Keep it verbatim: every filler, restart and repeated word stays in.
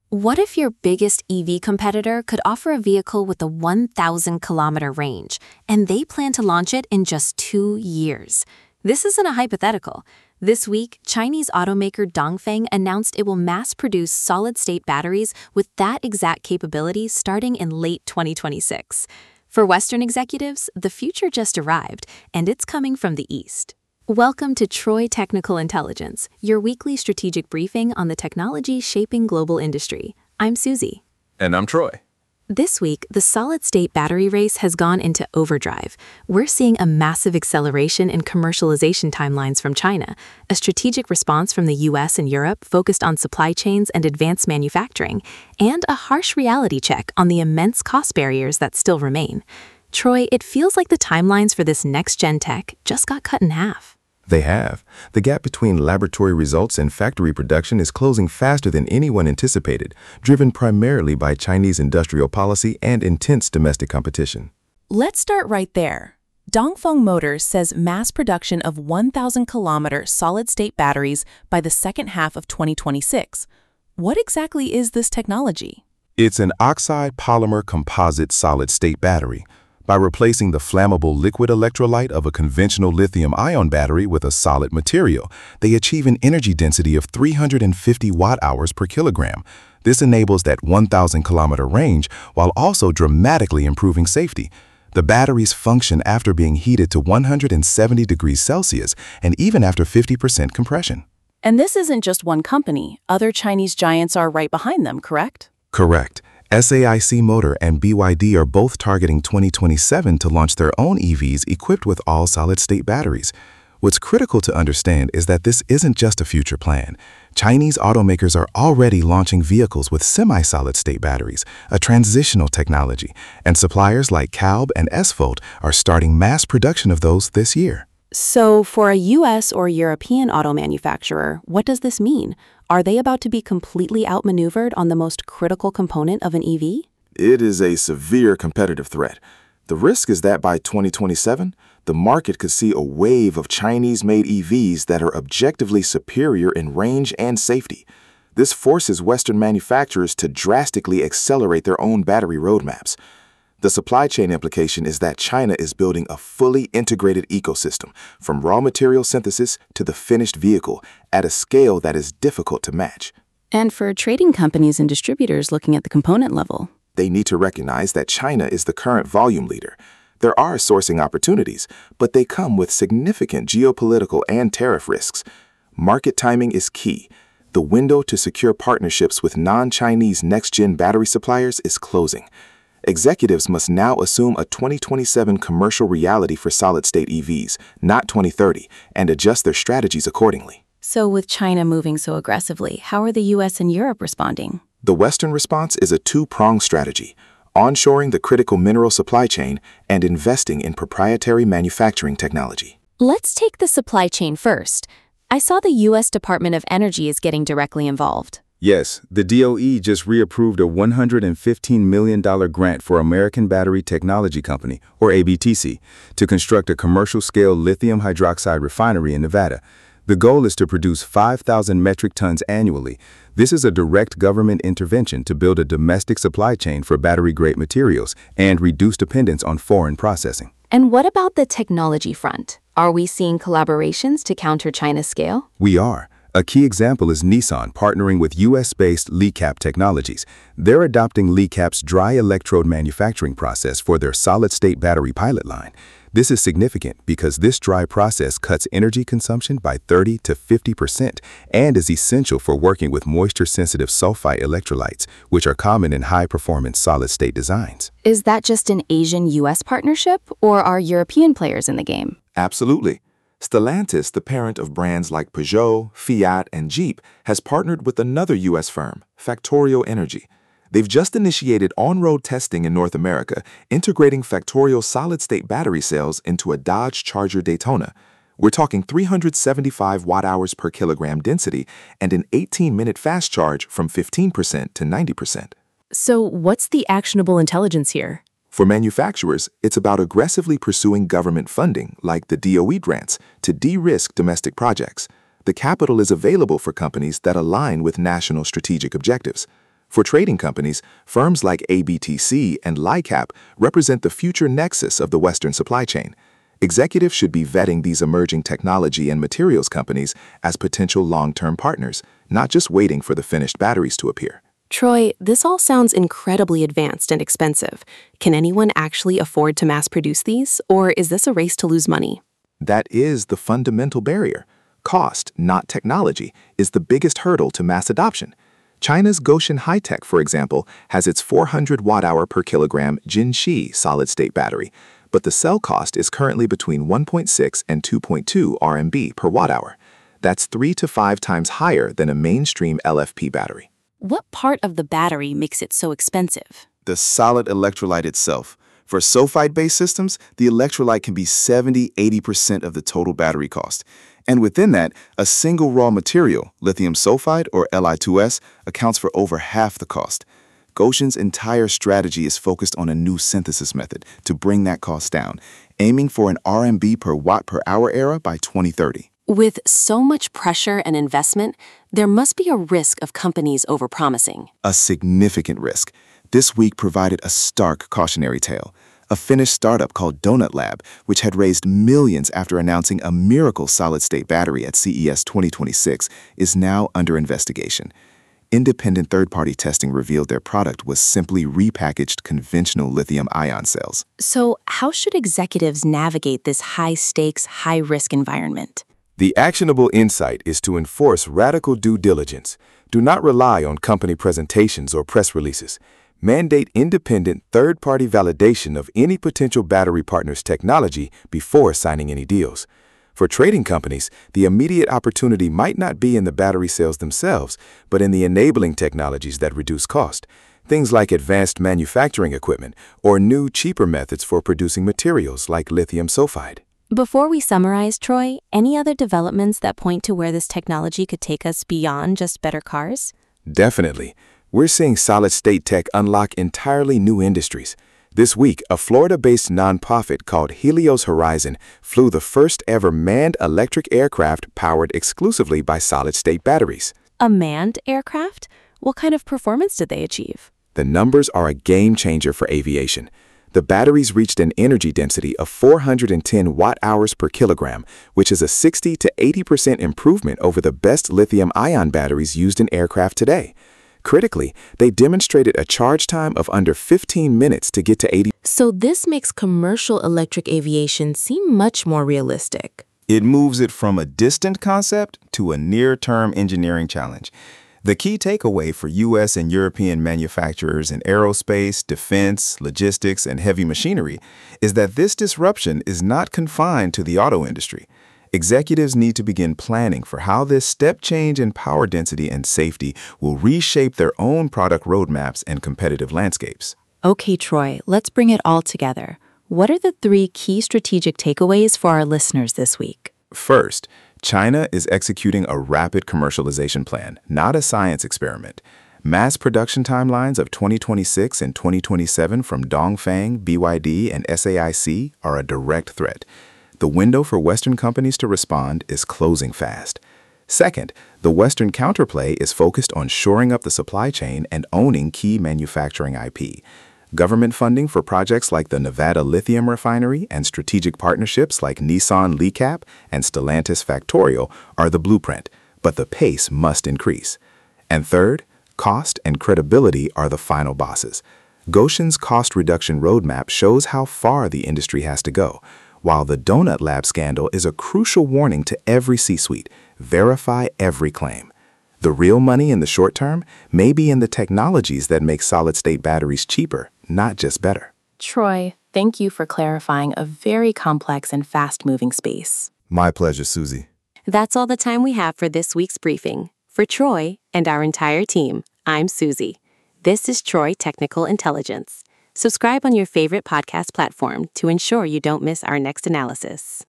What if your biggest E V competitor could offer a vehicle with a one thousand kilometer range, and they plan to launch it in just two years? This isn't a hypothetical. This week, Chinese automaker Dongfeng announced it will mass-produce solid-state batteries with that exact capability starting in late twenty twenty-six. For Western executives, the future just arrived, and it's coming from the East. Welcome to Troy Technical Intelligence, your weekly strategic briefing on the technology shaping global industry. I'm Susie. And I'm Troy. This week, the solid-state battery race has gone into overdrive. We're seeing a massive acceleration in commercialization timelines from China, a strategic response from the U S and Europe focused on supply chains and advanced manufacturing, and a harsh reality check on the immense cost barriers that still remain. Troy, it feels like the timelines for this next-gen tech just got cut in half. They have. The gap between laboratory results and factory production is closing faster than anyone anticipated, driven primarily by Chinese industrial policy and intense domestic competition. Let's start right there. Dongfeng Motors says mass production of one thousand kilometer solid-state batteries by the second half of twenty twenty-six. What exactly is this technology? It's an oxide polymer composite solid-state battery. By replacing the flammable liquid electrolyte of a conventional lithium-ion battery with a solid material, they achieve an energy density of three hundred fifty watt-hours per kilogram. This enables that one thousand kilometer range while also dramatically improving safety. The batteries function after being heated to one hundred seventy degrees Celsius and even after fifty percent compression. And this isn't just one company. Other Chinese giants are right behind them, correct? Correct. S A I C Motor and B Y D are both targeting twenty twenty-seven to launch their own E Vs equipped with all solid-state batteries. What's critical to understand is that this isn't just a future plan. Chinese automakers are already launching vehicles with semi-solid-state batteries, a transitional technology, and suppliers like Calb and S-Volt are starting mass production of those this year. So for a U S or European auto manufacturer, what does this mean? Are they about to be completely outmaneuvered on the most critical component of an E V? It is a severe competitive threat. The risk is that by twenty twenty-seven, the market could see a wave of Chinese-made E Vs that are objectively superior in range and safety. This forces Western manufacturers to drastically accelerate their own battery roadmaps. The supply chain implication is that China is building a fully integrated ecosystem, from raw material synthesis to the finished vehicle, at a scale that is difficult to match. And for trading companies and distributors looking at the component level, they need to recognize that China is the current volume leader. There are sourcing opportunities, but they come with significant geopolitical and tariff risks. Market timing is key. The window to secure partnerships with non-Chinese next-gen battery suppliers is closing. Executives must now assume a twenty twenty-seven commercial reality for solid-state E Vs, not twenty thirty, and adjust their strategies accordingly. So with China moving so aggressively, how are the U S and Europe responding? The Western response is a two-pronged strategy: onshoring the critical mineral supply chain and investing in proprietary manufacturing technology. Let's take the supply chain first. I saw the U S Department of Energy is getting directly involved. Yes, the D O E just reapproved a one hundred fifteen million dollars grant for American Battery Technology Company, or A B T C, to construct a commercial-scale lithium hydroxide refinery in Nevada. The goal is to produce five thousand metric tons annually. This is a direct government intervention to build a domestic supply chain for battery-grade materials and reduce dependence on foreign processing. And what about the technology front? Are we seeing collaborations to counter China's scale? We are. A key example is Nissan partnering with U S-based LiCap Technologies. They're adopting LiCap's dry electrode manufacturing process for their solid-state battery pilot line. This is significant because this dry process cuts energy consumption by thirty to fifty percent and is essential for working with moisture-sensitive sulfite electrolytes, which are common in high-performance solid-state designs. Is that just an Asian U S partnership, or are European players in the game? Absolutely. Stellantis, the parent of brands like Peugeot, Fiat, and Jeep, has partnered with another U S firm, Factorio Energy. They've just initiated on-road testing in North America, integrating Factorio solid-state battery cells into a Dodge Charger Daytona. We're talking three hundred seventy-five watt-hours per kilogram density and an eighteen minute fast charge from fifteen percent to ninety percent. So what's the actionable intelligence here? For manufacturers, it's about aggressively pursuing government funding, like the D O E grants, to de-risk domestic projects. The capital is available for companies that align with national strategic objectives. For trading companies, firms like A B T C and LICAP represent the future nexus of the Western supply chain. Executives should be vetting these emerging technology and materials companies as potential long-term partners, not just waiting for the finished batteries to appear. Troy, this all sounds incredibly advanced and expensive. Can anyone actually afford to mass produce these, or is this a race to lose money? That is the fundamental barrier. Cost, not technology, is the biggest hurdle to mass adoption. China's Gotion High-Tech, for example, has its four hundred watt-hour per kilogram Jinshi solid-state battery, but the cell cost is currently between one point six and two point two R M B per watt-hour. That's three to five times higher than a mainstream L F P battery. What part of the battery makes it so expensive? The solid electrolyte itself. For sulfide-based systems, the electrolyte can be seventy to eighty percent of the total battery cost. And within that, a single raw material, lithium sulfide or L I two S, accounts for over half the cost. Gotion's entire strategy is focused on a new synthesis method to bring that cost down, aiming for an R M B per watt per hour era by twenty thirty. With so much pressure and investment, there must be a risk of companies overpromising. A significant risk. This week provided a stark cautionary tale. A Finnish startup called Donut Lab, which had raised millions after announcing a miracle solid-state battery at C E S twenty twenty-six, is now under investigation. Independent third-party testing revealed their product was simply repackaged conventional lithium-ion cells. So how should executives navigate this high-stakes, high-risk environment? The actionable insight is to enforce radical due diligence. Do not rely on company presentations or press releases. Mandate independent third-party validation of any potential battery partner's technology before signing any deals. For trading companies, the immediate opportunity might not be in the battery cells themselves, but in the enabling technologies that reduce cost. Things like advanced manufacturing equipment or new, cheaper methods for producing materials like lithium sulfide. Before we summarize, Troy, any other developments that point to where this technology could take us beyond just better cars? Definitely. We're seeing solid-state tech unlock entirely new industries. This week, a Florida-based nonprofit called Helios Horizon flew the first-ever manned electric aircraft powered exclusively by solid-state batteries. A manned aircraft? What kind of performance did they achieve? The numbers are a game-changer for aviation. The batteries reached an energy density of four hundred ten watt-hours per kilogram, which is a sixty to eighty percent improvement over the best lithium-ion batteries used in aircraft today. Critically, they demonstrated a charge time of under fifteen minutes to get to eighty. So this makes commercial electric aviation seem much more realistic. It moves it from a distant concept to a near-term engineering challenge. The key takeaway for U S and European manufacturers in aerospace, defense, logistics, and heavy machinery is that this disruption is not confined to the auto industry. Executives need to begin planning for how this step change in power density and safety will reshape their own product roadmaps and competitive landscapes. Okay, Troy, let's bring it all together. What are the three key strategic takeaways for our listeners this week? First, China is executing a rapid commercialization plan, not a science experiment. Mass production timelines of twenty twenty-six and twenty twenty-seven from Dongfeng, B Y D, and S A I C are a direct threat. The window for Western companies to respond is closing fast. Second, the Western counterplay is focused on shoring up the supply chain and owning key manufacturing I P. Government funding for projects like the Nevada Lithium Refinery and strategic partnerships like Nissan LiCap and Stellantis Factorial are the blueprint, but the pace must increase. And third, cost and credibility are the final bosses. Gotion's cost reduction roadmap shows how far the industry has to go, while the Donut Lab scandal is a crucial warning to every C-suite. Verify every claim. The real money in the short term may be in the technologies that make solid-state batteries cheaper, not just better. Troy, thank you for clarifying a very complex and fast-moving space. My pleasure, Susie. That's all the time we have for this week's briefing. For Troy and our entire team, I'm Susie. This is Troy Technical Intelligence. Subscribe on your favorite podcast platform to ensure you don't miss our next analysis.